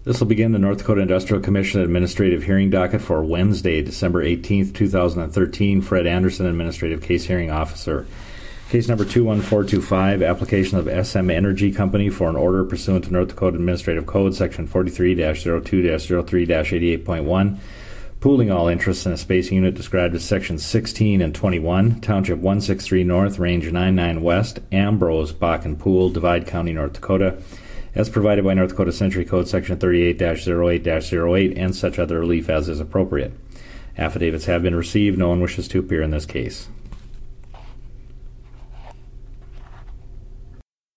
This will begin the North Dakota Industrial Commission administrative hearing docket for Wednesday, December 18th, 2013. Fred Anderson, Administrative Case Hearing Officer. Case number 21425, application of SM Energy Company for an order pursuant to North Dakota Administrative Code, Section 43-02-03-88.1, pooling all interests in a spacing unit described as Section 16 and 21, Township 163 North, Range 99 West, Ambrose, Bakken Pool, Divide County, North Dakota, as provided by North Dakota Century Code Section 38-08-08, and such other relief as is appropriate. Affidavits have been received. No one wishes to appear in this case.